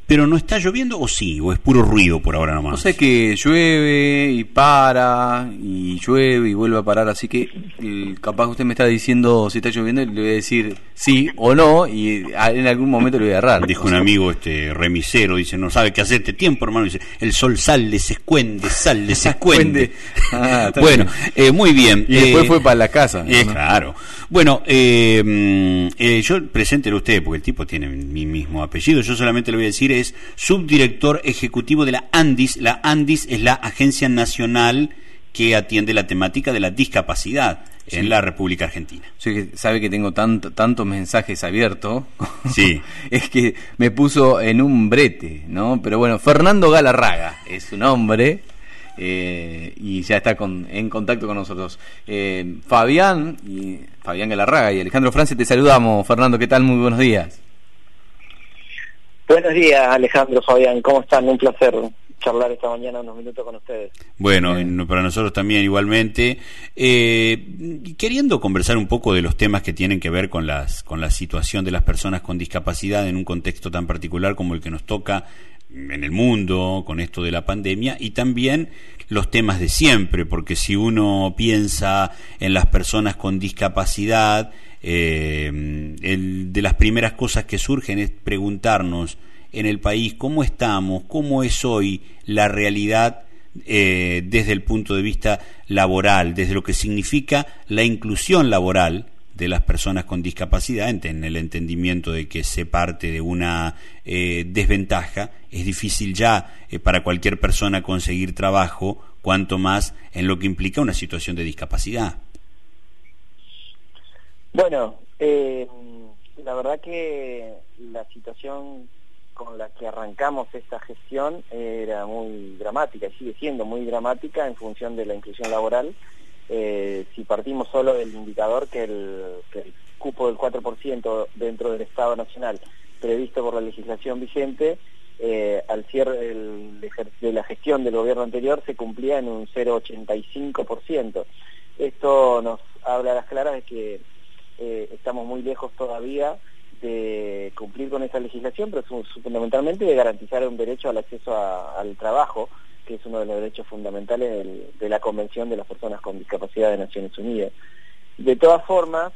pero no está lloviendo, ¿o sí? ¿O es puro ruido por ahora nomás? No sé, que llueve y para, y llueve y vuelve a parar, así que capaz que usted me está diciendo si está lloviendo y le voy a decir sí o no, y en algún momento le voy a errar. Dijo un amigo remisero, dice, no sabe qué hacer este tiempo, hermano, dice, el sol sale, se escuende, sale, se escuende. Bueno, muy bien. Y después fue para la casa. ¿no? Claro. Bueno, yo preséntelo usted, porque el tipo tiene mi mismo apellido, yo solamente le voy a decir, es subdirector ejecutivo de la ANDIS. La ANDIS es la Agencia Nacional que atiende la temática de la discapacidad en la República Argentina. Sí, sabe que tengo tantos mensajes abiertos. Sí. Es que me puso en un brete, ¿no? Pero bueno, Fernando Galarraga es su nombre. Y ya está en contacto con nosotros. Fabián Galarraga y Alejandro France, te saludamos. Fernando, ¿qué tal? Muy buenos días. Buenos días, Alejandro, Fabián, ¿cómo están? Un placer charlar esta mañana unos minutos con ustedes. Bueno, para nosotros también igualmente. Queriendo conversar un poco de los temas que tienen que ver con la situación de las personas con discapacidad en un contexto tan particular como el que nos toca en el mundo, con esto de la pandemia, y también los temas de siempre, porque si uno piensa en las personas con discapacidad, de las primeras cosas que surgen es preguntarnos en el país cómo estamos, cómo es hoy la realidad desde el punto de vista laboral, desde lo que significa la inclusión laboral de las personas con discapacidad, en el entendimiento de que se parte de una desventaja. Es difícil ya para cualquier persona conseguir trabajo, cuanto más en lo que implica una situación de discapacidad. Bueno, la verdad que la situación con la que arrancamos esta gestión era muy dramática y sigue siendo muy dramática en función de la inclusión laboral. Si partimos solo del indicador que el cupo del 4% dentro del Estado Nacional previsto por la legislación vigente, al cierre de la gestión del gobierno anterior se cumplía en un 0,85%. Esto nos habla a las claras de que estamos muy lejos todavía de cumplir con esa legislación, pero fundamentalmente de garantizar un derecho al acceso al trabajo, que es uno de los derechos fundamentales de la Convención de las Personas con Discapacidad de Naciones Unidas. De todas formas,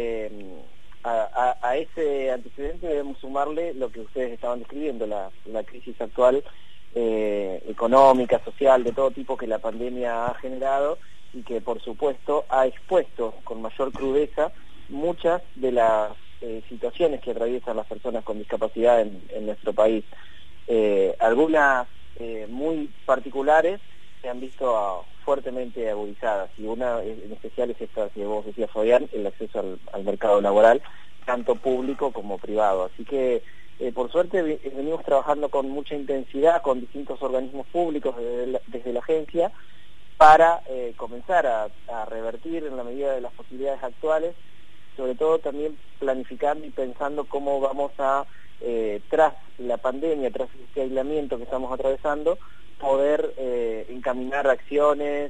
a ese antecedente debemos sumarle lo que ustedes estaban describiendo, la crisis actual económica, social, de todo tipo que la pandemia ha generado y que por supuesto ha expuesto con mayor crudeza muchas de las situaciones que atraviesan las personas con discapacidad en nuestro país. Algunas muy particulares se han visto fuertemente agudizadas, y una en especial es esta que vos decías, Fabián, el acceso al mercado laboral, tanto público como privado. Así que por suerte venimos trabajando con mucha intensidad con distintos organismos públicos desde la agencia para comenzar a revertir en la medida de las posibilidades actuales, sobre todo también planificando y pensando cómo vamos a, tras la pandemia, tras este aislamiento que estamos atravesando, poder encaminar acciones,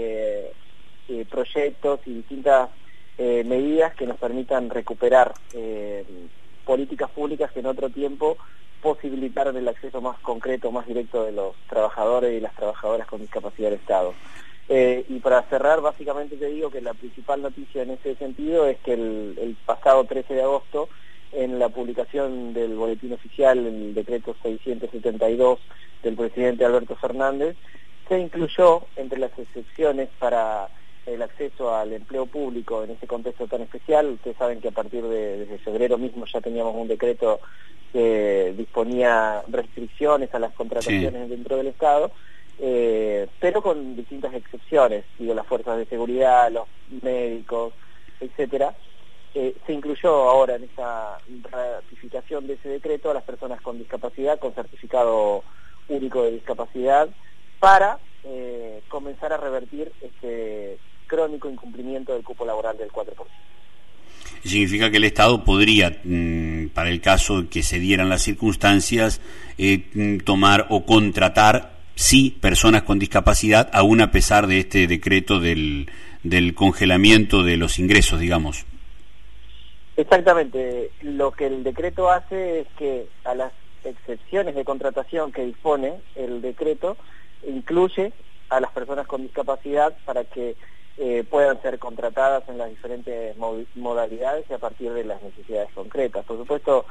proyectos y distintas medidas que nos permitan recuperar políticas públicas que en otro tiempo posibilitaron el acceso más concreto, más directo de los trabajadores y las trabajadoras con discapacidad del Estado. Y para cerrar, básicamente te digo que la principal noticia en ese sentido es que el pasado 13 de agosto, en la publicación del boletín oficial, el decreto 672 del presidente Alberto Fernández, se incluyó entre las excepciones para el acceso al empleo público en este contexto tan especial. Ustedes saben que a partir desde febrero mismo ya teníamos un decreto que disponía restricciones a las contrataciones dentro del Estado, pero con distintas excepciones, digo, las fuerzas de seguridad, los médicos, etcétera. Se incluyó ahora en esa ratificación de ese decreto a las personas con discapacidad, con certificado único de discapacidad, para comenzar a revertir este crónico incumplimiento del cupo laboral del 4%. Significa que el Estado podría, para el caso que se dieran las circunstancias, tomar o contratar, sí, personas con discapacidad, aún a pesar de este decreto del congelamiento de los ingresos, digamos. Exactamente. Lo que el decreto hace es que a las excepciones de contratación que dispone el decreto, incluye a las personas con discapacidad para que puedan ser contratadas en las diferentes modalidades y a partir de las necesidades concretas. Por supuesto,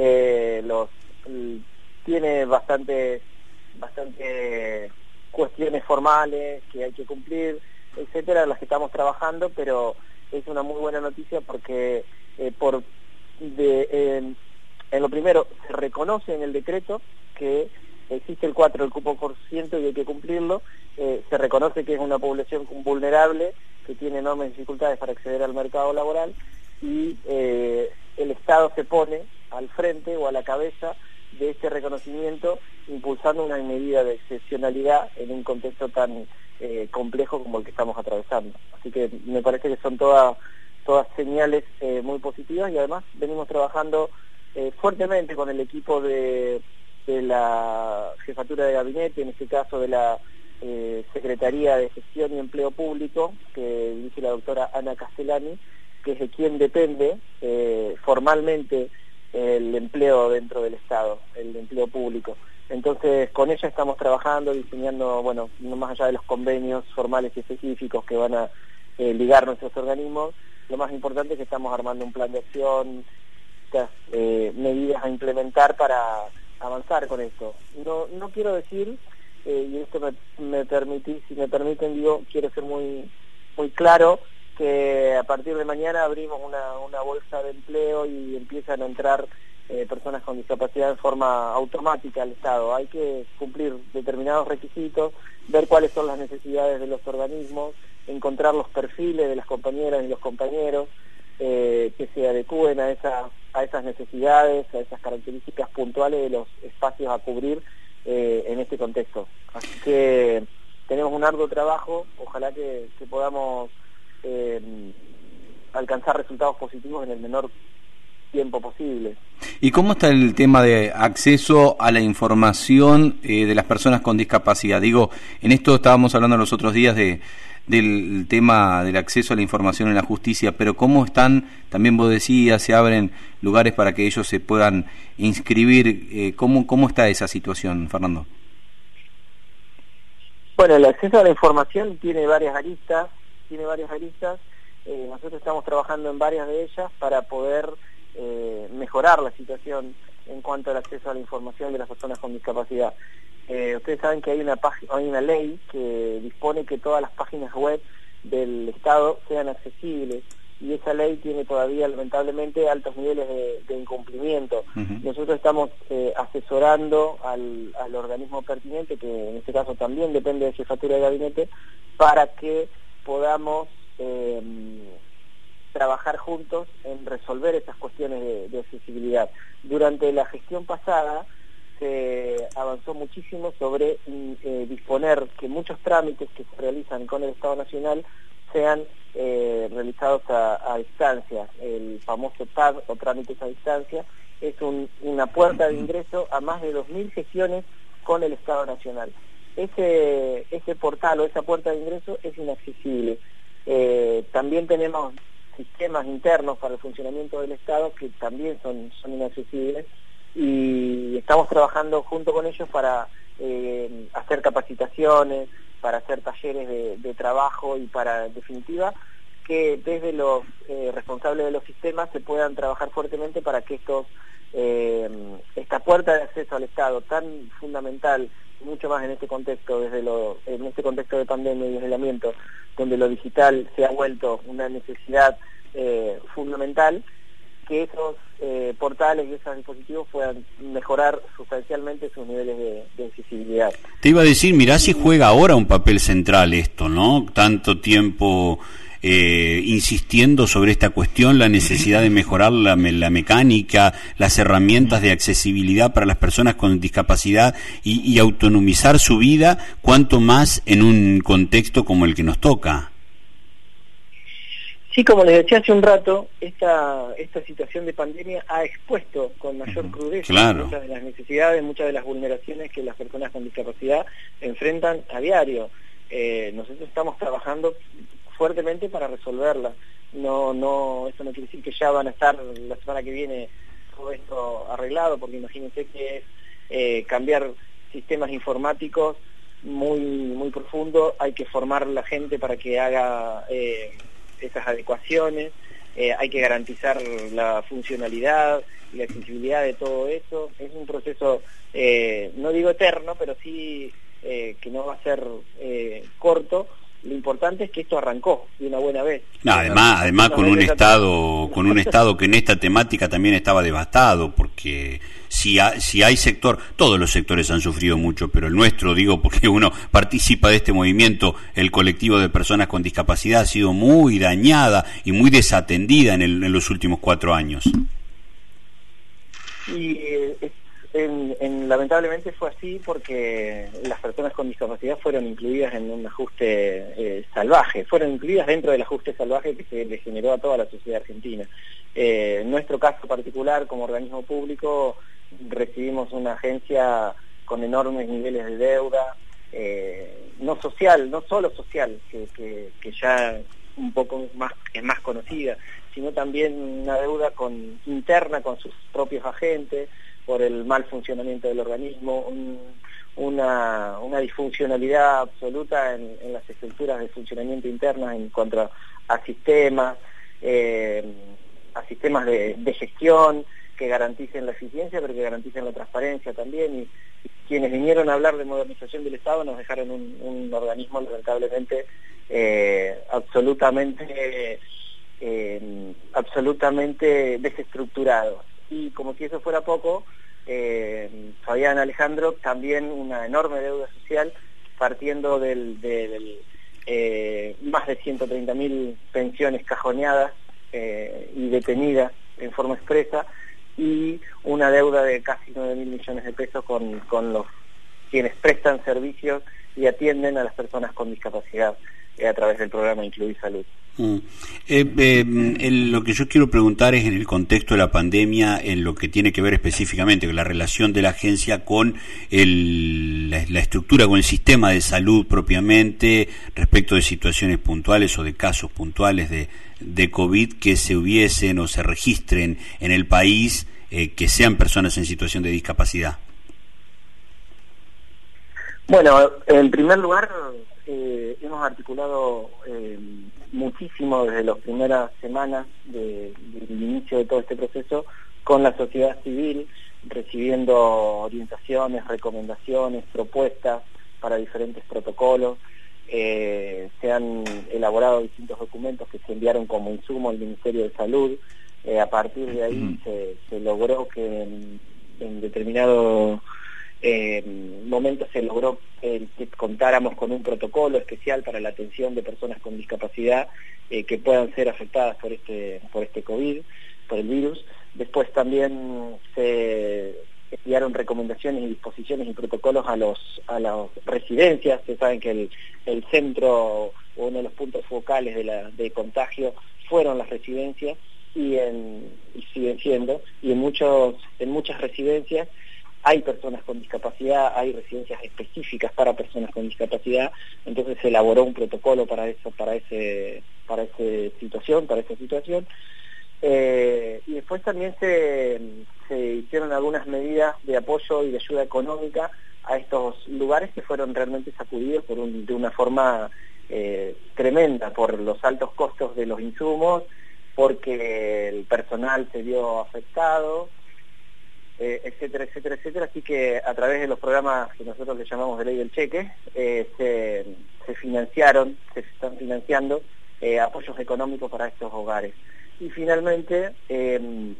tiene bastante cuestiones formales que hay que cumplir, etcétera, las que estamos trabajando, pero es una muy buena noticia porque en lo primero se reconoce en el decreto que existe el 4 del cupo por ciento y hay que cumplirlo. Se reconoce que es una población vulnerable que tiene enormes dificultades para acceder al mercado laboral y el Estado se pone al frente o a la cabeza de este reconocimiento, impulsando una medida de excepcionalidad en un contexto tan complejo como el que estamos atravesando. Así que me parece que son todas señales muy positivas, y además venimos trabajando fuertemente con el equipo de la Jefatura de Gabinete, en este caso de la Secretaría de Gestión y Empleo Público, que dirige la doctora Ana Castellani, que es de quien depende formalmente el empleo dentro del Estado, el empleo público. Entonces, con ella estamos trabajando, diseñando, bueno, no más allá de los convenios formales y específicos que van a ligar nuestros organismos, lo más importante es que estamos armando un plan de acción, medidas a implementar para avanzar con esto. No quiero decir, y esto si me permiten, digo, quiero ser muy claro, que a partir de mañana abrimos una bolsa de empleo y empiezan a entrar personas con discapacidad en forma automática al Estado. Hay que cumplir determinados requisitos, ver cuáles son las necesidades de los organismos, encontrar los perfiles de las compañeras y los compañeros que se adecúen a esas necesidades, a esas características puntuales de los espacios a cubrir en este contexto. Así que tenemos un arduo trabajo, ojalá que podamos alcanzar resultados positivos en el menor tiempo posible. ¿Y cómo está el tema de acceso a la información de las personas con discapacidad? Digo, en esto estábamos hablando los otros días del tema del acceso a la información en la justicia, pero ¿cómo están? También vos decías, se abren lugares para que ellos se puedan inscribir. ¿Cómo está esa situación, Fernando? Bueno, el acceso a la información tiene varias aristas. Nosotros estamos trabajando en varias de ellas para poder mejorar la situación en cuanto al acceso a la información de las personas con discapacidad. Ustedes saben que hay una ley que dispone que todas las páginas web del Estado sean accesibles, y esa ley tiene todavía lamentablemente altos niveles de incumplimiento. Uh-huh. Nosotros estamos asesorando al organismo pertinente, que en este caso también depende de Jefatura de Gabinete, para que podamos trabajar juntos en resolver estas cuestiones de accesibilidad. Durante la gestión pasada se avanzó muchísimo sobre disponer que muchos trámites que se realizan con el Estado Nacional sean realizados a distancia. El famoso TAD, o trámites a distancia, es una puerta de ingreso a más de 2.000 gestiones con el Estado Nacional. Ese portal o esa puerta de ingreso es inaccesible. También tenemos sistemas internos para el funcionamiento del Estado que también son inaccesibles, y estamos trabajando junto con ellos para hacer capacitaciones, para hacer talleres de trabajo, y para, en definitiva, que desde los responsables de los sistemas se puedan trabajar fuertemente para que esta puerta de acceso al Estado tan fundamental, mucho más en este contexto, en este contexto de pandemia y aislamiento, donde lo digital se ha vuelto una necesidad fundamental, que esos portales y esos dispositivos puedan mejorar sustancialmente sus niveles de accesibilidad. Te iba a decir, mirá si juega ahora un papel central esto, ¿no? Tanto tiempo insistiendo sobre esta cuestión, la necesidad de mejorar la mecánica, las herramientas de accesibilidad para las personas con discapacidad y autonomizar su vida, cuanto más en un contexto como el que nos toca. Sí, como les decía hace un rato, esta situación de pandemia ha expuesto con mayor crudeza muchas de las necesidades, muchas de las vulneraciones que las personas con discapacidad enfrentan a diario. Nosotros estamos trabajando fuertemente para resolverla. Eso no quiere decir que ya van a estar la semana que viene todo esto arreglado, porque imagínense que es cambiar sistemas informáticos muy profundo, hay que formar a la gente para que haga esas adecuaciones, hay que garantizar la funcionalidad y la accesibilidad de todo eso. Es un proceso, no digo eterno, pero sí que no va a ser corto. Lo importante es que esto arrancó de una buena vez. No, además con un estado que en esta temática también estaba devastado, porque si hay sector, todos los sectores han sufrido mucho, pero el nuestro, digo, porque uno participa de este movimiento, el colectivo de personas con discapacidad ha sido muy dañada y muy desatendida en los últimos 4 años. Y lamentablemente fue así porque las personas con discapacidad fueron incluidas en un ajuste salvaje, fueron incluidas dentro del ajuste salvaje que se le generó a toda la sociedad argentina. En nuestro caso particular, como organismo público, recibimos una agencia con enormes niveles de deuda, no solo social, que ya un poco más es más conocida, sino también una deuda interna con sus propios agentes, por el mal funcionamiento del organismo, una disfuncionalidad absoluta en las estructuras de funcionamiento internas en cuanto a sistemas, de gestión que garanticen la eficiencia, pero que garanticen la transparencia también. Y quienes vinieron a hablar de modernización del Estado nos dejaron un organismo lamentablemente absolutamente desestructurado. Y como si eso fuera poco, Fabián Alejandro, también una enorme deuda social, partiendo del más de 130.000 pensiones cajoneadas y detenidas en forma expresa, y una deuda de casi 9.000 millones de pesos con los quienes prestan servicios y atienden a las personas con discapacidad a través del programa Incluir Salud. Lo que yo quiero preguntar es en el contexto de la pandemia, en lo que tiene que ver específicamente con la relación de la agencia con la estructura, con el sistema de salud propiamente, respecto de situaciones puntuales o de casos puntuales de COVID que se hubiesen o se registren en el país, que sean personas en situación de discapacidad. Bueno, en primer lugar, hemos articulado muchísimo desde las primeras semanas del inicio de todo este proceso con la sociedad civil, recibiendo orientaciones, recomendaciones, propuestas para diferentes protocolos. Se han elaborado distintos documentos que se enviaron como insumo al Ministerio de Salud. A partir de ahí se logró que en determinado momento se logró que contáramos con un protocolo especial para la atención de personas con discapacidad que puedan ser afectadas por este COVID, por el virus. Después también se enviaron recomendaciones y disposiciones y protocolos a las residencias. Ustedes saben que el centro, uno de los puntos focales de contagio fueron las residencias y siguen siendo, y en muchas residencias hay personas con discapacidad, hay residencias específicas para personas con discapacidad. Entonces se elaboró un protocolo para esa situación. Y después también se hicieron algunas medidas de apoyo y de ayuda económica a estos lugares que fueron realmente sacudidos de una forma tremenda por los altos costos de los insumos, porque el personal se vio afectado, etcétera. Así que a través de los programas que nosotros le llamamos de ley del cheque, se están financiando apoyos económicos para estos hogares. Y finalmente, en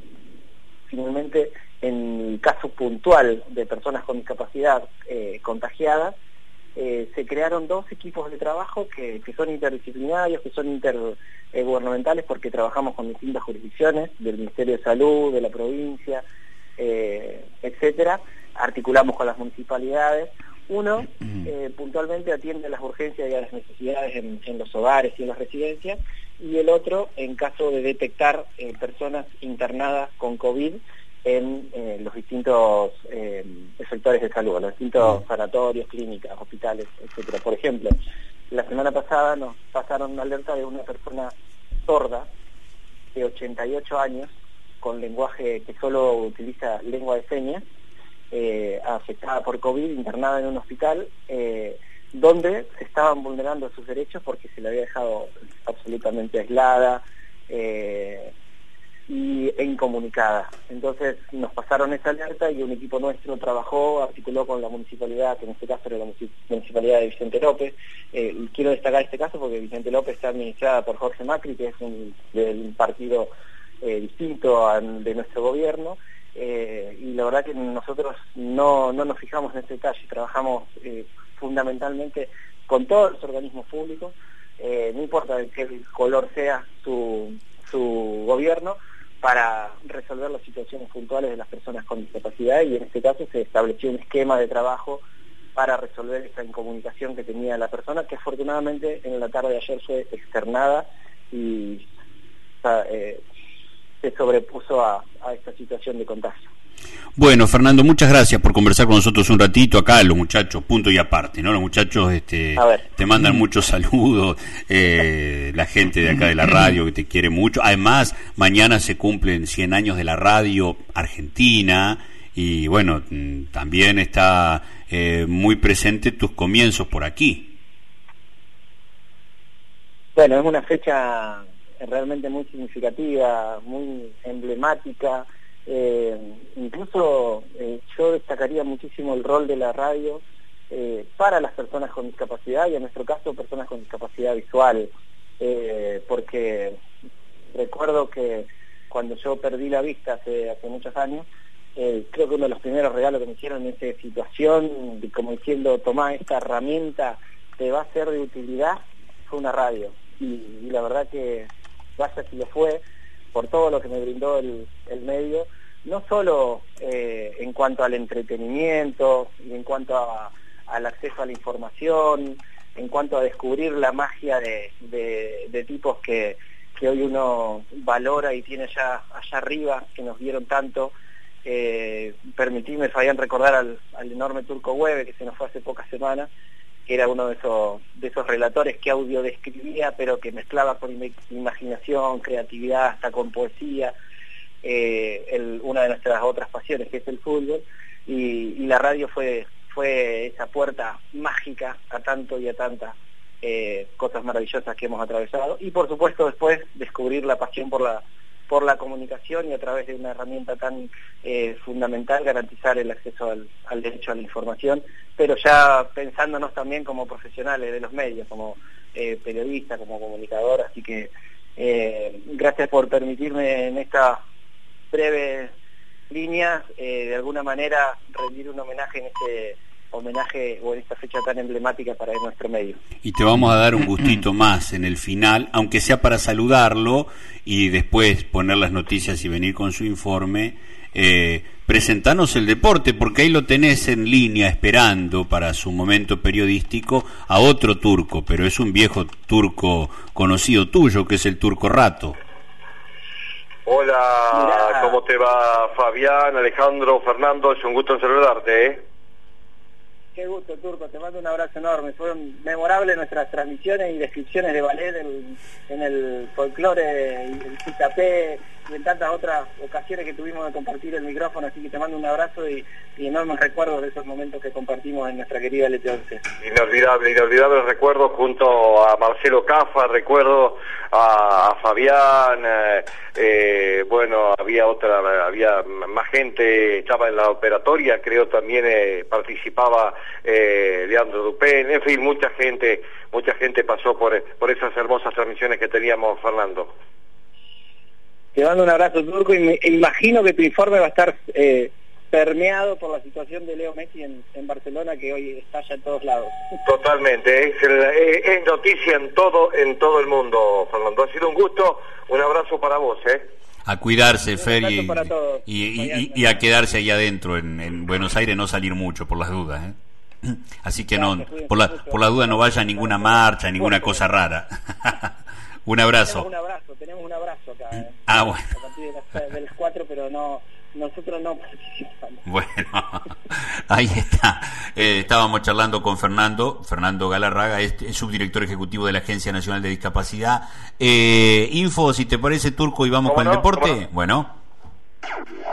el caso puntual de personas con discapacidad contagiadas, se crearon 2 equipos de trabajo que son interdisciplinarios, que son intergubernamentales, porque trabajamos con distintas jurisdicciones del Ministerio de Salud, de la provincia, etcétera. Articulamos con las municipalidades. Uno puntualmente atiende a las urgencias y a las necesidades en los hogares y en las residencias, y el otro en caso de detectar personas internadas con COVID en los distintos sectores de salud, los distintos sanatorios, clínicas, hospitales, etcétera. Por ejemplo, la semana pasada nos pasaron una alerta de una persona sorda de 88 años con lenguaje que solo utiliza lengua de señas, afectada por COVID, internada en un hospital, donde se estaban vulnerando sus derechos porque se le había dejado absolutamente aislada e incomunicada. Entonces nos pasaron esa alerta y un equipo nuestro trabajó, articuló con la municipalidad, que en este caso era la municipalidad de Vicente López. Y quiero destacar este caso porque Vicente López está administrada por Jorge Macri, que es del partido distinto de nuestro gobierno, y la verdad que nosotros no nos fijamos en este detalle, trabajamos fundamentalmente con todos los organismos públicos, no importa de qué color sea su gobierno, para resolver las situaciones puntuales de las personas con discapacidad, y en este caso se estableció un esquema de trabajo para resolver esta incomunicación que tenía la persona, que afortunadamente en la tarde de ayer fue externada y se sobrepuso a esta situación de contagio. Bueno, Fernando, muchas gracias por conversar con nosotros un ratito. Acá los muchachos, punto y aparte, ¿no? Los muchachos te mandan muchos saludos, la gente de acá de la radio que te quiere mucho. Además, mañana se cumplen 100 años de la radio argentina y bueno, también está muy presente tus comienzos por aquí. Bueno, es una fecha realmente muy significativa, muy emblemática. Incluso yo destacaría muchísimo el rol de la radio para las personas con discapacidad, y en nuestro caso personas con discapacidad visual, porque recuerdo que cuando yo perdí la vista hace muchos años, creo que uno de los primeros regalos que me hicieron en esa situación, como diciendo, tomá, esta herramienta te va a ser de utilidad, fue una radio, y la verdad que vaya si lo fue, por todo lo que me brindó el medio, no solo en cuanto al entretenimiento y en cuanto al acceso a la información, en cuanto a descubrir la magia de tipos que hoy uno valora y tiene allá arriba, que nos dieron tanto. Permitime, Fabián, recordar al enorme Turco Hueve, que se nos fue hace pocas semanas, que era uno de esos relatores que audio describía, pero que mezclaba con imaginación, creatividad, hasta con poesía, una de nuestras otras pasiones, que es el fútbol, y la radio fue esa puerta mágica a tanto y a tantas cosas maravillosas que hemos atravesado, y por supuesto después descubrir la pasión por la comunicación, y a través de una herramienta tan fundamental garantizar el acceso al derecho a la información, pero ya pensándonos también como profesionales de los medios, como periodistas, como comunicador. Así que gracias por permitirme en esta breve línea de alguna manera rendir un homenaje en este homenaje o en esta fecha tan emblemática para nuestro medio. Y te vamos a dar un gustito más en el final, aunque sea para saludarlo y después poner las noticias y venir con su informe. Presentanos el deporte, porque ahí lo tenés en línea esperando para su momento periodístico a otro turco, pero es un viejo turco conocido tuyo, que es el Turco Rato. Hola, mirá. ¿Cómo te va, Fabián, Alejandro, Fernando? Es un gusto en saludarte, ¿eh? Qué gusto, Turco, te mando un abrazo enorme. Fueron memorables nuestras transmisiones y descripciones de ballet en el folclore, el Citapé y en tantas otras ocasiones que tuvimos de compartir el micrófono, así que te mando un abrazo y enormes recuerdos de esos momentos que compartimos en nuestra querida LT11. Inolvidables recuerdos junto a Marcelo Cafa, recuerdo a Fabián, bueno, había más gente, estaba en la operatoria, creo también participaba Leandro Dupén, en fin, mucha gente pasó por esas hermosas transmisiones que teníamos, Fernando. Te mando un abrazo, Turco, y me imagino que tu informe va a estar permeado por la situación de Leo Messi en Barcelona, que hoy estalla en todos lados. Totalmente, es noticia en todo el mundo, Fernando. Ha sido un gusto, un abrazo para vos, A cuidarse, Fer, y a quedarse ahí adentro en Buenos Aires, no salir mucho por las dudas, Así que no, por la duda no vaya a ninguna marcha, ninguna cosa rara. Un abrazo. Tenemos un abrazo acá. Bueno. A partir de las 4, pero nosotros no participamos. Bueno, ahí está. Estábamos charlando con Fernando Galarraga, es subdirector ejecutivo de la Agencia Nacional de Discapacidad. Info, si te parece, Turco, y vamos con el deporte. Bueno.